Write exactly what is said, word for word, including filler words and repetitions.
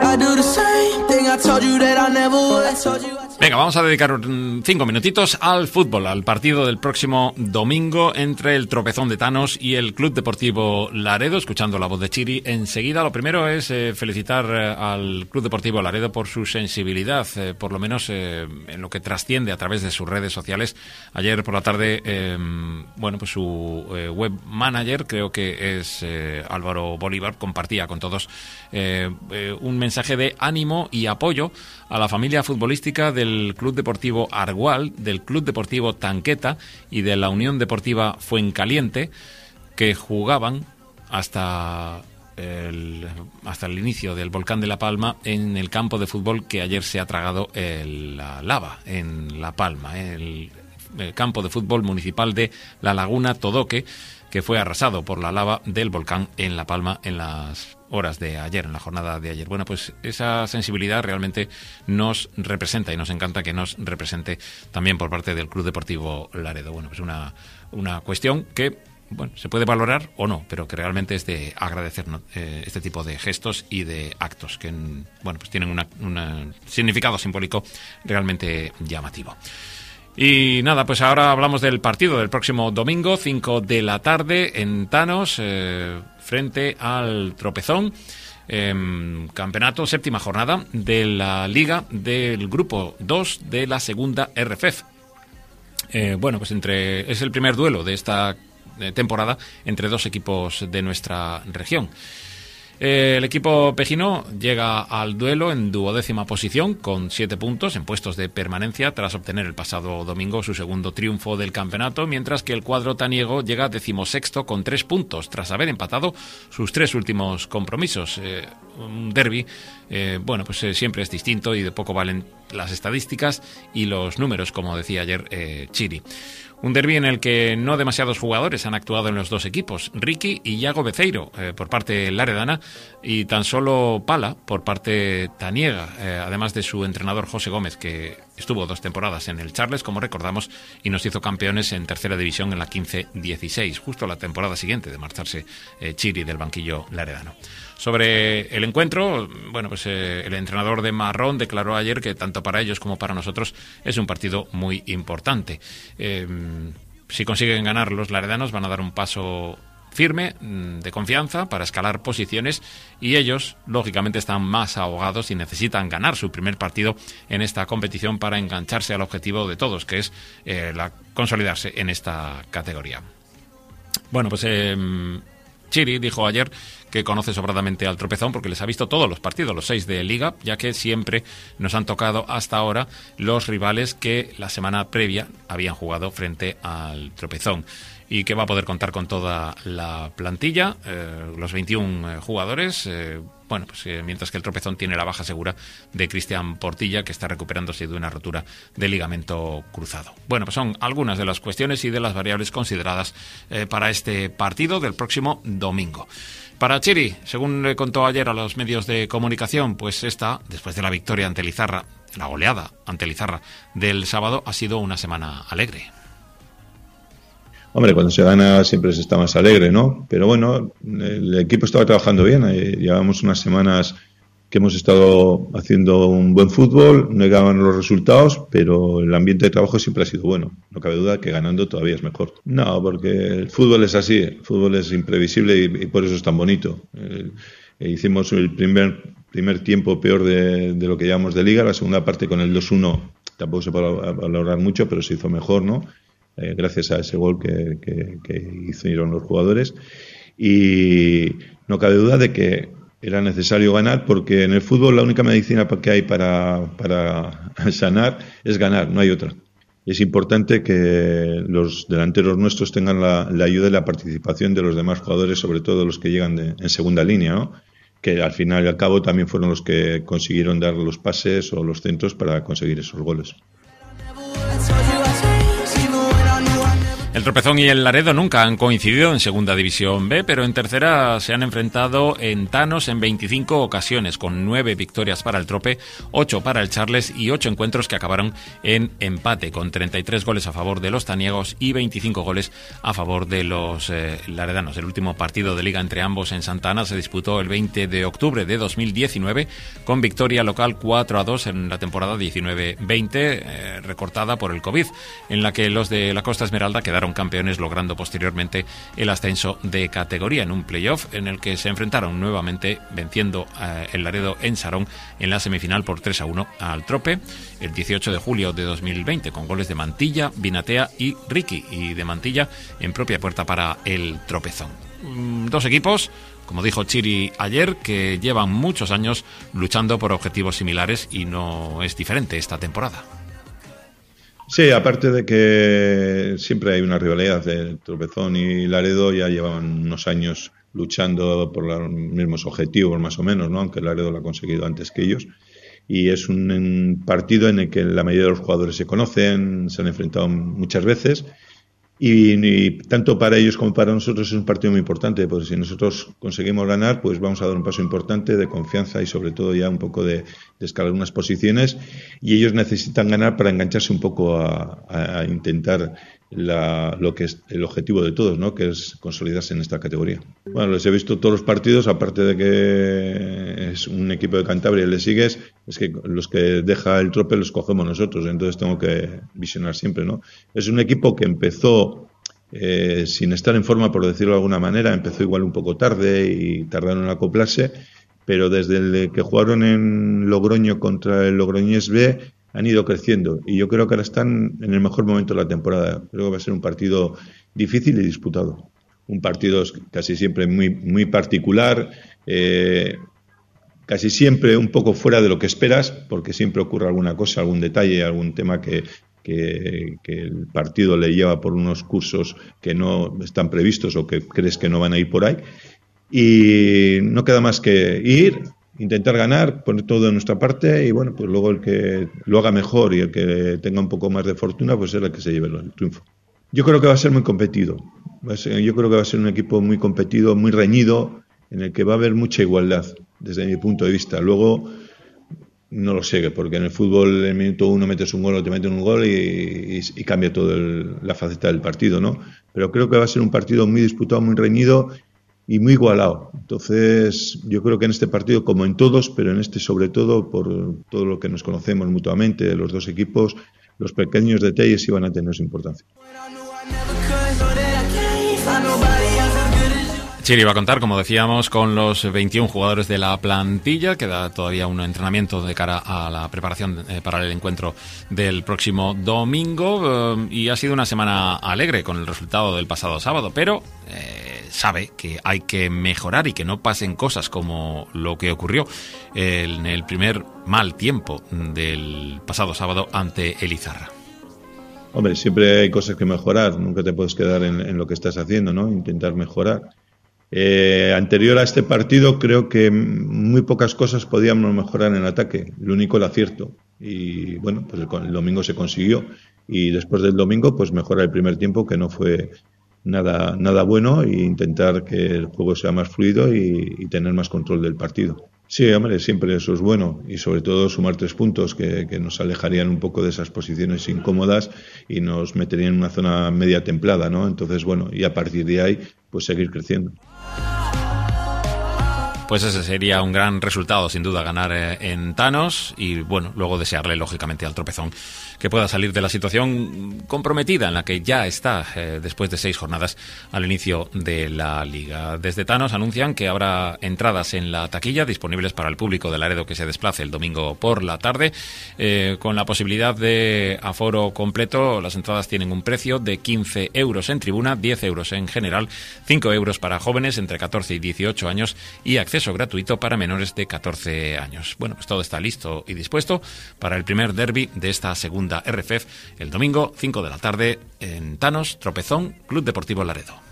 Venga, vamos a dedicar cinco minutitos al fútbol, al partido del próximo domingo entre el Tropezón de Thanos y el Club Deportivo Laredo, escuchando la voz de Chiri. Enseguida, lo primero es eh, felicitar eh, al Club Deportivo Laredo por su sensibilidad, eh, por lo menos eh, en lo que trasciende a través de sus redes sociales. Ayer por la tarde, eh, bueno, pues su eh, web manager, creo que es eh, Álvaro Bolívar, compartía con todos eh, eh, un mensaje de ánimo y apoyo a la familia futbolística del Club Deportivo Argual, del Club Deportivo Tanqueta y de la Unión Deportiva Fuencaliente, que jugaban hasta el, hasta el inicio del volcán de La Palma en el campo de fútbol que ayer se ha tragado el, la lava en La Palma, el, el campo de fútbol municipal de La Laguna Todoque, que fue arrasado por la lava del volcán en La Palma en las horas de ayer, en la jornada de ayer. Bueno, pues esa sensibilidad realmente nos representa y nos encanta que nos represente también por parte del Club Deportivo Laredo. Bueno, pues una, una cuestión que, bueno, se puede valorar o no, pero que realmente es de agradecer, ¿no? eh, este tipo de gestos y de actos que, bueno, pues tienen un significado simbólico realmente llamativo. Y nada, pues ahora hablamos del partido del próximo domingo, cinco de la tarde, en Thanos, eh, frente al Tropezón. Eh, campeonato, séptima jornada de la Liga del Grupo dos de la segunda R F E F. Eh, bueno, pues entre es el primer duelo de esta eh, temporada entre dos equipos de nuestra región. El equipo pejino llega al duelo en duodécima posición con siete puntos en puestos de permanencia tras obtener el pasado domingo su segundo triunfo del campeonato, mientras que el cuadro taniego llega decimosexto con tres puntos tras haber empatado sus tres últimos compromisos. Eh, un derbi, eh, bueno, pues eh, siempre es distinto y de poco valen las estadísticas y los números, como decía ayer eh, Chiri. Un derbi en el que no demasiados jugadores han actuado en los dos equipos, Ricky y Iago Beceiro eh, por parte laredana y tan solo Pala por parte taniega, eh, además de su entrenador José Gómez, que estuvo dos temporadas en el Charles, como recordamos, y nos hizo campeones en tercera división en la quince dieciséis, justo la temporada siguiente de marcharse eh, Chiri del banquillo laredano. Sobre el encuentro, bueno, pues eh, el entrenador de Marrón declaró ayer que tanto para ellos como para nosotros es un partido muy importante. Eh, si consiguen ganar los laredanos van a dar un paso firme, de confianza, para escalar posiciones, y ellos, lógicamente, están más ahogados y necesitan ganar su primer partido en esta competición para engancharse al objetivo de todos, que es eh, la, consolidarse en esta categoría. Bueno, pues eh, Chiri dijo ayer que conoce sobradamente al Tropezón porque les ha visto todos los partidos, los seis de Liga, ya que siempre nos han tocado hasta ahora los rivales que la semana previa habían jugado frente al Tropezón, y que va a poder contar con toda la plantilla, eh, los veintiún eh, jugadores, eh, bueno, pues eh, mientras que el Tropezón tiene la baja segura de Cristian Portilla, que está recuperándose de una rotura de ligamento cruzado. Bueno, pues son algunas de las cuestiones y de las variables consideradas eh, para este partido del próximo domingo. Para Chiri, según le contó ayer a los medios de comunicación, pues esta, después de la victoria ante Lizarra, la goleada ante Lizarra del sábado, ha sido una semana alegre. Hombre, cuando se gana siempre se está más alegre, ¿no? Pero bueno, el equipo estaba trabajando bien. Llevamos unas semanas que hemos estado haciendo un buen fútbol, no llegaban los resultados, pero el ambiente de trabajo siempre ha sido bueno. No cabe duda que ganando todavía es mejor. No, porque el fútbol es así, el fútbol es imprevisible y, y por eso es tan bonito. Eh, hicimos el primer primer tiempo peor de, de lo que llevamos de Liga, la segunda parte con el dos uno tampoco se puede valorar mucho, pero se hizo mejor, ¿no? Eh, gracias a ese gol que, que, que hicieron los jugadores, y no cabe duda de que era necesario ganar, porque en el fútbol la única medicina que hay para, para sanar es ganar, no hay otra. Es importante que los delanteros nuestros tengan la, la ayuda y la participación de los demás jugadores, sobre todo los que llegan de, en segunda línea, ¿no? Que al final y al cabo también fueron los que consiguieron dar los pases o los centros para conseguir esos goles. El Tropezón y el Laredo nunca han coincidido en Segunda División B, pero en Tercera se han enfrentado en Thanos en veinticinco ocasiones, con nueve victorias para el Trope, ocho para el Charles y ocho encuentros que acabaron en empate, con treinta y tres goles a favor de los taniegos y veinticinco goles a favor de los eh, laredanos. El último partido de liga entre ambos en Santa Ana se disputó el veinte de octubre de dos mil diecinueve, con victoria local cuatro a dos en la temporada diecinueve veinte, eh, recortada por el COVID, en la que los de la Costa Esmeralda quedaron campeones, logrando posteriormente el ascenso de categoría en un playoff en el que se enfrentaron nuevamente, venciendo eh, el Laredo en Sarón en la semifinal por tres a uno al Trope el dieciocho de julio de dos mil veinte, con goles de Mantilla, Binatea y Ricky, y de Mantilla en propia puerta para el Tropezón. Mm, dos equipos, como dijo Chiri ayer, que llevan muchos años luchando por objetivos similares, y no es diferente esta temporada. Sí, aparte de que siempre hay una rivalidad de Tropezón y Laredo, ya llevan unos años luchando por los mismos objetivos, más o menos, ¿no? Aunque Laredo lo ha conseguido antes que ellos. Y es un, un partido en el que la mayoría de los jugadores se conocen, se han enfrentado muchas veces. Y, y tanto para ellos como para nosotros es un partido muy importante, porque si nosotros conseguimos ganar, pues vamos a dar un paso importante de confianza y sobre todo ya un poco de, de escalar unas posiciones, y ellos necesitan ganar para engancharse un poco a, a intentar la, lo que es el objetivo de todos, ¿no? Que es consolidarse en esta categoría. Bueno, les he visto todos los partidos, aparte de que es un equipo de Cantabria y le sigues, es que los que deja el Trope los cogemos nosotros, entonces tengo que visionar siempre, ¿no? Es un equipo que empezó eh, sin estar en forma, por decirlo de alguna manera, empezó igual un poco tarde y tardaron en acoplarse, pero desde el que jugaron en Logroño contra el Logroñés B han ido creciendo, y yo creo que ahora están en el mejor momento de la temporada. Creo que va a ser un partido difícil y disputado. Un partido casi siempre muy, muy particular, eh, casi siempre un poco fuera de lo que esperas, porque siempre ocurre alguna cosa, algún detalle, algún tema que, que, que el partido le lleva por unos cursos que no están previstos o que crees que no van a ir por ahí. Y no queda más que ir, intentar ganar, poner todo de nuestra parte, y bueno, pues luego el que lo haga mejor y el que tenga un poco más de fortuna, pues es el que se lleve el triunfo. Yo creo que va a ser muy competido. Va a ser, yo creo que va a ser un equipo muy competido, muy reñido, en el que va a haber mucha igualdad, desde mi punto de vista. Luego, no lo sé, porque en el fútbol en el minuto uno metes un gol o te meten un gol y, y, y cambia toda la faceta del partido, ¿no? Pero creo que va a ser un partido muy disputado, muy reñido y muy igualado. Entonces, yo creo que en este partido, como en todos, pero en este sobre todo, por todo lo que nos conocemos mutuamente de los dos equipos, los pequeños detalles iban a tener su importancia. Chiri va a contar, como decíamos, con los veintiún jugadores de la plantilla. Queda todavía un entrenamiento de cara a la preparación eh, para el encuentro del próximo domingo, eh, y ha sido una semana alegre con el resultado del pasado sábado, pero eh, sabe que hay que mejorar y que no pasen cosas como lo que ocurrió en el primer mal tiempo del pasado sábado ante el Izarra. Hombre, siempre hay cosas que mejorar, nunca te puedes quedar en, en lo que estás haciendo, ¿no? Intentar mejorar. Eh, anterior a este partido, creo que muy pocas cosas podíamos mejorar en el ataque, lo único el acierto, y bueno, pues el, el domingo se consiguió, y después del domingo pues mejorar el primer tiempo, que no fue nada nada bueno, e intentar que el juego sea más fluido y, y tener más control del partido. Sí, hombre, siempre eso es bueno, y sobre todo sumar tres puntos que, que nos alejarían un poco de esas posiciones incómodas y nos meterían en una zona media templada, ¿no? Entonces, bueno, y a partir de ahí pues seguir creciendo. Pues ese sería un gran resultado, sin duda, ganar eh, en Thanos, y bueno, luego desearle lógicamente al Tropezón que pueda salir de la situación comprometida en la que ya está eh, después de seis jornadas al inicio de la liga. Desde Thanos anuncian que habrá entradas en la taquilla disponibles para el público de Laredo que se desplace el domingo por la tarde, eh, con la posibilidad de aforo completo. Las entradas tienen un precio de quince euros en tribuna, diez euros en general, cinco euros para jóvenes entre catorce y dieciocho años y acceso gratuito para menores de catorce años. Bueno, pues todo está listo y dispuesto para el primer derbi de esta segunda R F E F el domingo, cinco de la tarde, en Thanos, Tropezón, Club Deportivo Laredo.